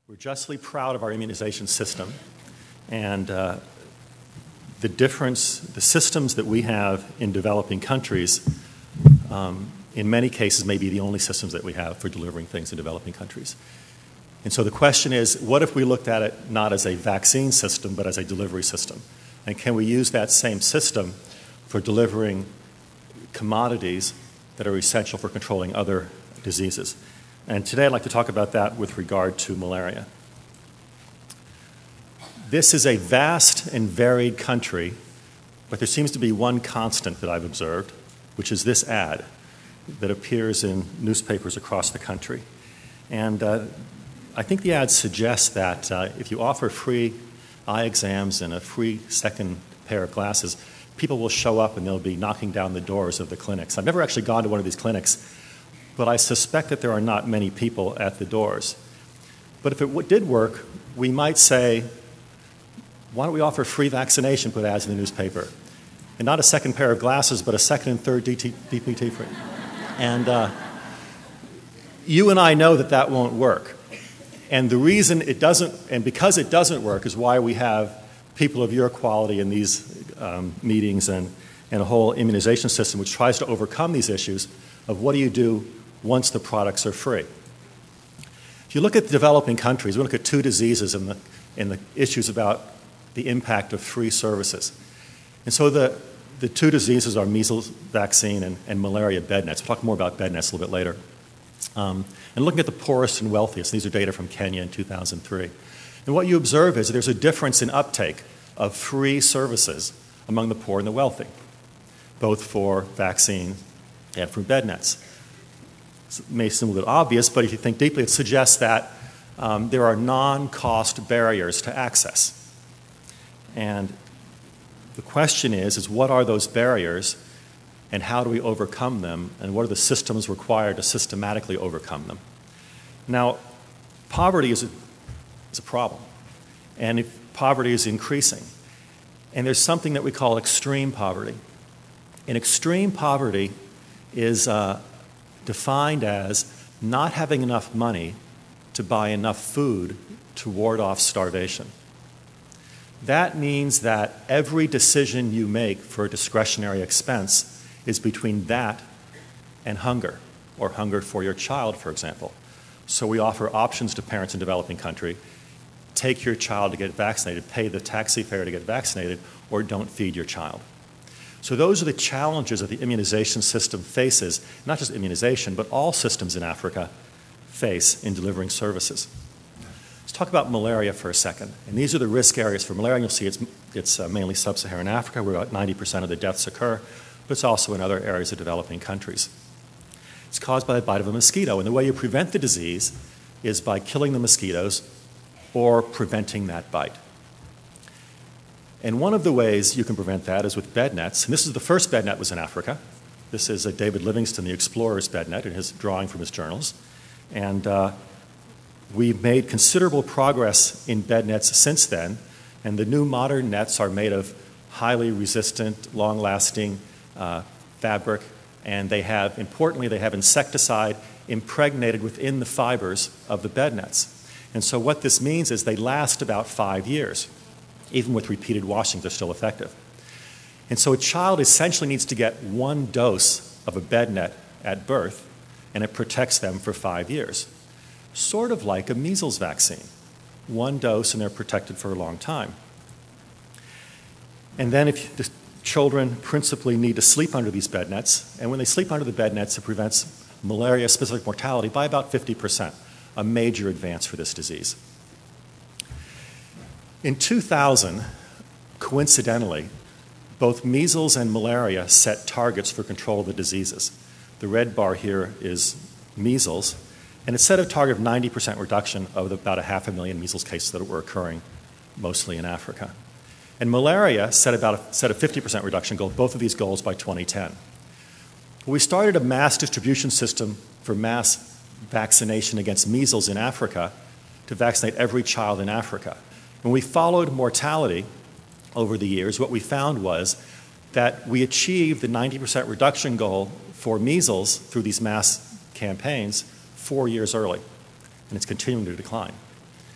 We're justly proud of our immunization system, and the systems that we have in developing countries, in many cases, may be the only systems that we have for delivering things in developing countries. And so the question is, what if we looked at it not as a vaccine system, but as a delivery system? And can we use that same system for delivering commodities that are essential for controlling other diseases? And today I'd like to talk about that with regard to malaria. This is a vast and varied country, but there seems to be one constant that I've observed, which is this ad that appears in newspapers across the country. And I think the ad suggests that if you offer free eye exams and a free second pair of glasses, people will show up and they'll be knocking down the doors of the clinics. I've never actually gone to one of these clinics, but I suspect that there are not many people at the doors. But if it did work, we might say, why don't we offer free vaccination, put ads in the newspaper? And not a second pair of glasses, but a second and third DPT free. And you and I know that that won't work. And the reason it doesn't, and because it doesn't work, is why we have people of your quality in these meetings and a whole immunization system which tries to overcome these issues of what do you do once the products are free. If you look at the developing countries, we look at two diseases and the issues about the impact of free services. And so the two diseases are measles vaccine and malaria bed nets. We'll talk more about bed nets a little bit later. And looking at the poorest and wealthiest, these are data from Kenya in 2003. And what you observe is there's a difference in uptake of free services among the poor and the wealthy, both for vaccine and for bed nets. It may seem a little obvious, but if you think deeply, it suggests that there are non-cost barriers to access. And the question is what are those barriers and how do we overcome them, and what are the systems required to systematically overcome them? Now, poverty is a problem, and if poverty is increasing. And there's something that we call extreme poverty. And extreme poverty is defined as not having enough money to buy enough food to ward off starvation. That means that every decision you make for a discretionary expense is between that and hunger, or hunger for your child, for example. So we offer options to parents in developing country. Take your child to get vaccinated, pay the taxi fare to get vaccinated, or don't feed your child. So those are the challenges that the immunization system faces, not just immunization, but all systems in Africa face in delivering services. Let's talk about malaria for a second. And these are the risk areas for malaria. You'll see it's mainly sub-Saharan Africa, where about 90% of the deaths occur, but it's also in other areas of developing countries. It's caused by the bite of a mosquito, and the way you prevent the disease is by killing the mosquitoes or preventing that bite. And one of the ways you can prevent that is with bed nets. And this is the first bed net was in Africa. This is David Livingstone, the explorer's bed net, in his drawing from his journals. And we've made considerable progress in bed nets since then. And the new modern nets are made of highly resistant, long-lasting fabric. And importantly, they have insecticide impregnated within the fibers of the bed nets. And so what this means is they last about 5 years. Even with repeated washings, they're still effective. And so a child essentially needs to get one dose of a bed net at birth, and it protects them for 5 years. Sort of like a measles vaccine. One dose, and they're protected for a long time. And then if the children principally need to sleep under these bed nets, and when they sleep under the bed nets, it prevents malaria-specific mortality by about 50%, a major advance for this disease. In 2000, coincidentally, both measles and malaria set targets for control of the diseases. The red bar here is measles, and it set a target of 90% reduction of about 500,000 measles cases that were occurring mostly in Africa. And malaria set a 50% reduction goal, both of these goals by 2010. We started a mass distribution system for mass vaccination against measles in Africa to vaccinate every child in Africa. When we followed mortality over the years, what we found was that we achieved the 90% reduction goal for measles through these mass campaigns 4 years early, and it's continuing to decline.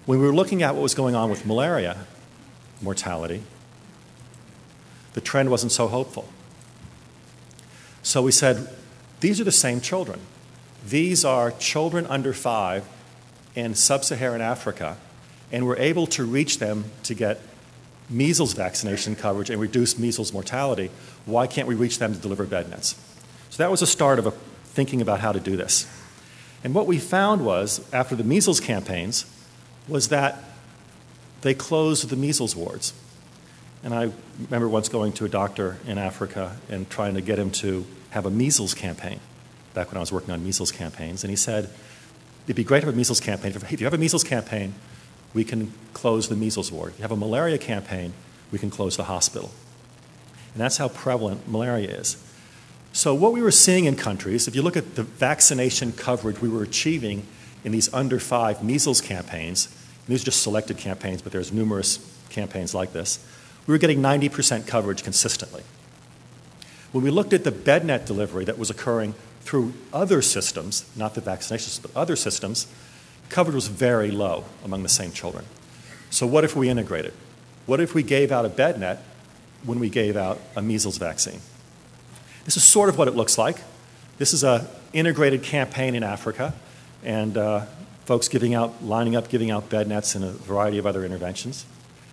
When we were looking at what was going on with malaria mortality, the trend wasn't so hopeful. So we said, these are the same children. These are children under 5 in sub-Saharan Africa, and we're able to reach them to get measles vaccination coverage and reduce measles mortality. Why can't we reach them to deliver bed nets? So that was a start of thinking about how to do this. And what we found was, after the measles campaigns, was that they closed the measles wards. And I remember once going to a doctor in Africa and trying to get him to have a measles campaign, back when I was working on measles campaigns. And he said, it'd be great to have a measles campaign. If you have a measles campaign, we can close the measles ward. If you have a malaria campaign, we can close the hospital. And that's how prevalent malaria is. So what we were seeing in countries, if you look at the vaccination coverage we were achieving in these under 5 measles campaigns, and these are just selected campaigns, but there's numerous campaigns like this, we were getting 90% coverage consistently. When we looked at the bed net delivery that was occurring through other systems, not the vaccinations, but other systems, coverage was very low among the same children. So what if we integrated? What if we gave out a bed net when we gave out a measles vaccine? This is sort of what it looks like. This is an integrated campaign in Africa, and folks lining up, giving out bed nets and a variety of other interventions.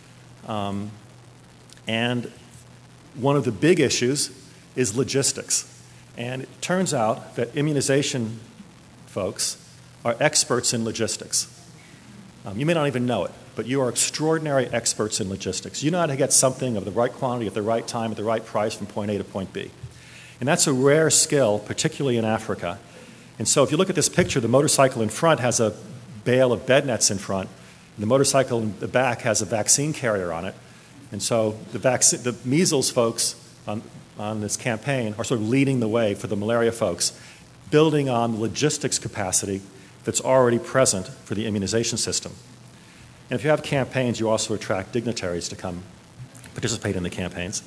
And one of the big issues is logistics. And it turns out that immunization folks are experts in logistics. You may not even know it, but you are extraordinary experts in logistics. You know how to get something of the right quantity at the right time at the right price from point A to point B. And that's a rare skill, particularly in Africa. And so if you look at this picture, the motorcycle in front has a bale of bed nets in front, and the motorcycle in the back has a vaccine carrier on it. And so the measles folks on this campaign are sort of leading the way for the malaria folks, building on the logistics capacity that's already present for the immunization system. And if you have campaigns, you also attract dignitaries to come participate in the campaigns.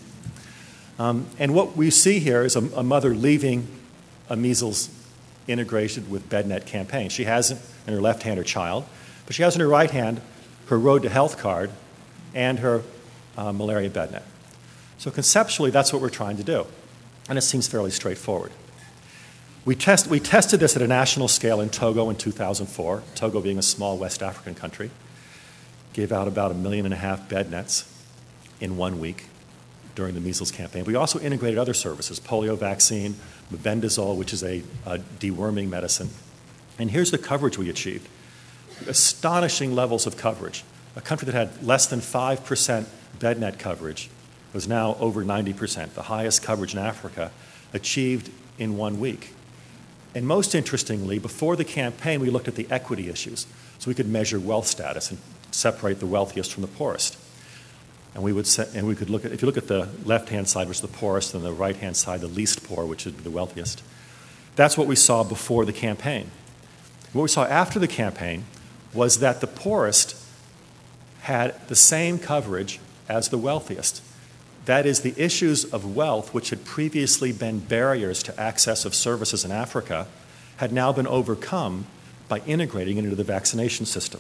And what we see here is a mother leaving a measles integrated with bed net campaign. She has in her left hand her child, but she has in her right hand her Road to Health card and her malaria bed net. So conceptually, that's what we're trying to do. And it seems fairly straightforward. We tested this at a national scale in Togo in 2004, Togo being a small West African country. Gave out about 1.5 million bed nets in 1 week during the measles campaign. We also integrated other services, polio vaccine, mebendazole, which is a deworming medicine. And here's the coverage we achieved. Astonishing levels of coverage. A country that had less than 5% bed net coverage was now over 90%, the highest coverage in Africa, achieved in 1 week. And most interestingly, before the campaign, we looked at the equity issues. So we could measure wealth status and separate the wealthiest from the poorest. And we could look at, if you look at the left-hand side, which is the poorest, and the right-hand side, the least poor, which is the wealthiest. That's what we saw before the campaign. What we saw after the campaign was that the poorest had the same coverage as the wealthiest. That is, the issues of wealth, which had previously been barriers to access of services in Africa, had now been overcome by integrating it into the vaccination system.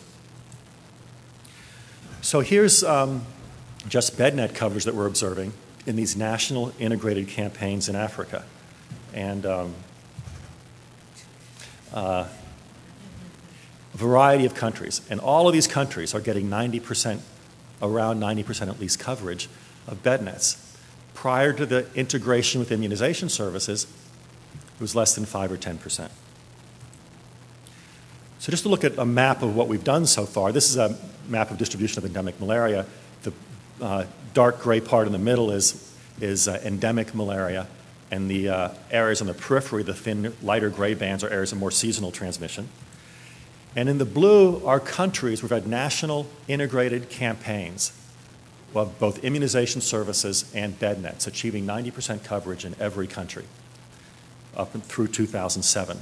So here's just bed net coverage that we're observing in these national integrated campaigns in Africa. And a variety of countries. And all of these countries are getting 90%, around 90% at least coverage of bed nets. Prior to the integration with immunization services, it was less than 5 or 10%. So just to look at a map of what we've done so far, this is a map of distribution of endemic malaria. The dark gray part in the middle is endemic malaria, and the areas on the periphery, the thin, lighter gray bands, are areas of more seasonal transmission. And in the blue are countries we've had national integrated campaigns of both immunization services and bed nets, achieving 90% coverage in every country up through 2007.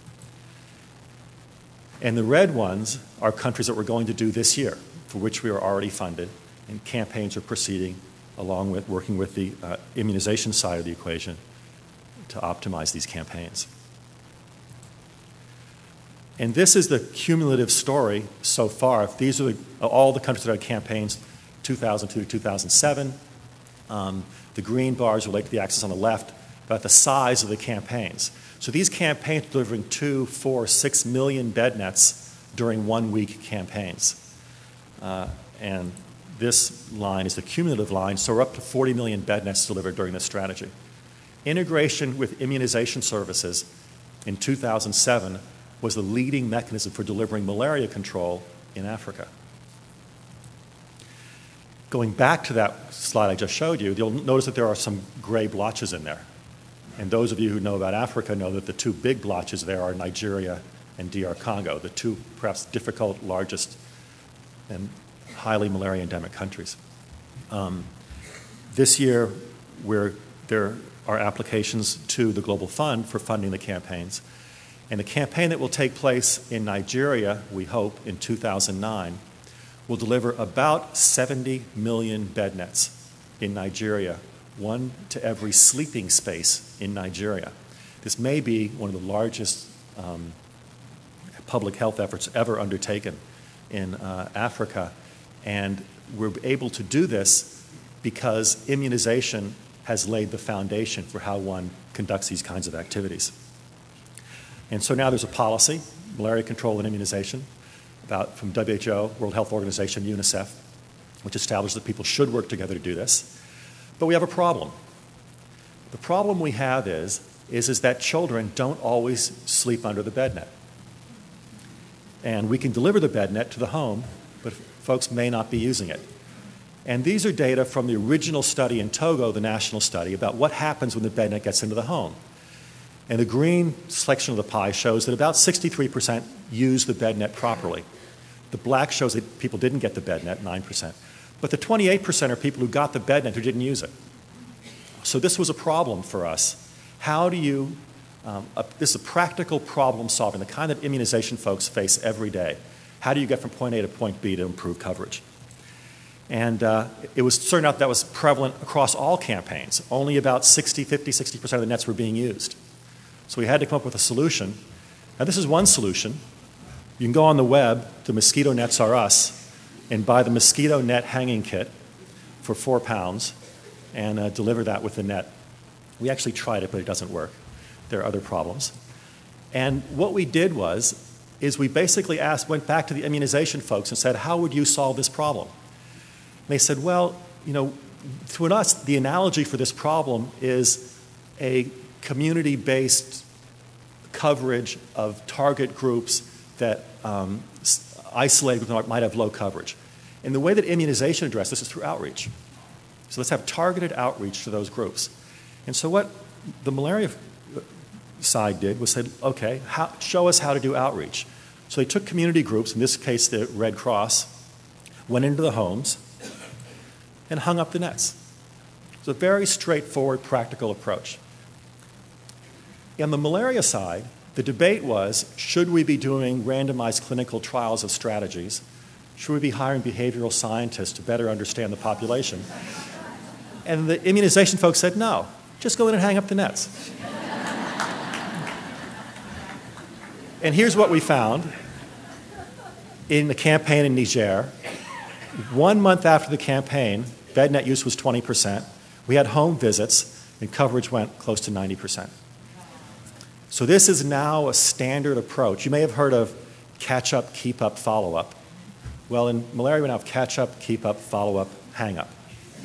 And the red ones are countries that we're going to do this year, for which we are already funded, and campaigns are proceeding along with working with the immunization side of the equation to optimize these campaigns. And this is the cumulative story so far. These are all the countries that had campaigns 2002 to 2007. The green bars relate to the axis on the left, about the size of the campaigns. So these campaigns delivering 2, 4, 6 million bed nets during 1 week campaigns. And this line is the cumulative line, so we're up to 40 million bed nets delivered during this strategy. Integration with immunization services in 2007 was the leading mechanism for delivering malaria control in Africa. Going back to that slide I just showed you, you'll notice that there are some gray blotches in there. And those of you who know about Africa know that the two big blotches there are Nigeria and DR Congo, the two perhaps difficult, largest, and highly malaria endemic countries. This year, there are applications to the Global Fund for funding the campaigns. And the campaign that will take place in Nigeria, we hope, in 2009, will deliver about 70 million bed nets in Nigeria, 1 to every sleeping space in Nigeria. This may be one of the largest public health efforts ever undertaken in Africa. And we're able to do this because immunization has laid the foundation for how one conducts these kinds of activities. And so now there's a policy, malaria control and immunization, from WHO, World Health Organization, UNICEF, which established that people should work together to do this. But we have a problem. The problem we have is that children don't always sleep under the bed net. And we can deliver the bed net to the home, but folks may not be using it. And these are data from the original study in Togo, the national study, about what happens when the bed net gets into the home. And the green section of the pie shows that about 63% use the bed net properly. The black shows that people didn't get the bed net, 9%. But the 28% are people who got the bed net who didn't use it. So this was a problem for us. How do you, this is a practical problem solving, the kind of immunization folks face every day. How do you get from point A to point B to improve coverage? And it was turned out that was prevalent across all campaigns. Only about 60% of the nets were being used. So we had to come up with a solution. Now this is one solution. You can go on the web to Mosquito Nets R Us and buy the mosquito net hanging kit for £4 and deliver that with the net. We actually tried it, but it doesn't work. There are other problems. And what we did is we basically went back to the immunization folks and said, how would you solve this problem? And they said, well, to us, the analogy for this problem is a community-based coverage of target groups that isolated groups might have low coverage. And the way that immunization addresses this is through outreach. So let's have targeted outreach to those groups. And so what the malaria side did was said, okay, show us how to do outreach. So they took community groups, in this case the Red Cross, went into the homes, and hung up the nets. It's a very straightforward, practical approach. On the malaria side, the debate was, should we be doing randomized clinical trials of strategies? Should we be hiring behavioral scientists to better understand the population? And the immunization folks said, no, just go in and hang up the nets. And here's what we found in the campaign in Niger. 1 month after the campaign, bed net use was 20%. We had home visits, and coverage went close to 90%. So this is now a standard approach. You may have heard of catch up, keep up, follow up. Well, in malaria, we now have catch up, keep up, follow up, hang up.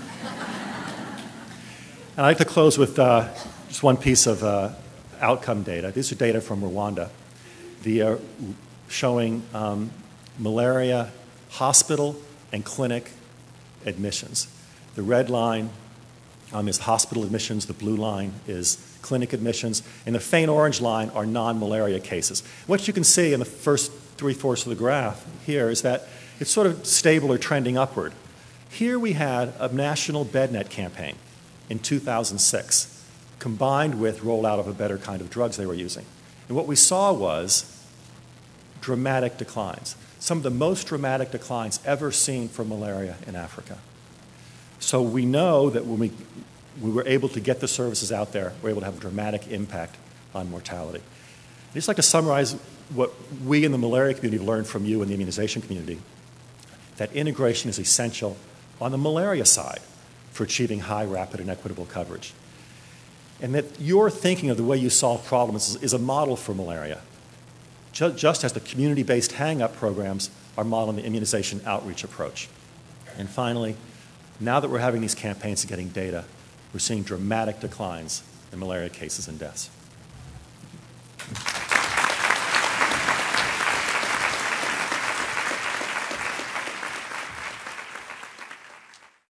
And I'd like to close with just one piece of outcome data. These are data from Rwanda. Showing malaria hospital and clinic admissions. The red line is hospital admissions, the blue line is clinic admissions, and the faint orange line are non-malaria cases. What you can see in the first 3/4 of the graph here is that it's sort of stable or trending upward. Here we had a national bed net campaign in 2006, combined with rollout of a better kind of drugs they were using. And what we saw was dramatic declines, some of the most dramatic declines ever seen for malaria in Africa. So we know that when we were able to get the services out there, we're able to have a dramatic impact on mortality. I'd just like to summarize what we in the malaria community have learned from you in the immunization community, that integration is essential on the malaria side for achieving high, rapid, and equitable coverage. And that your thinking of the way you solve problems is a model for malaria, just as the community-based hang-up programs are modeling the immunization outreach approach. And finally, now that we're having these campaigns and getting data, we're seeing dramatic declines in malaria cases and deaths.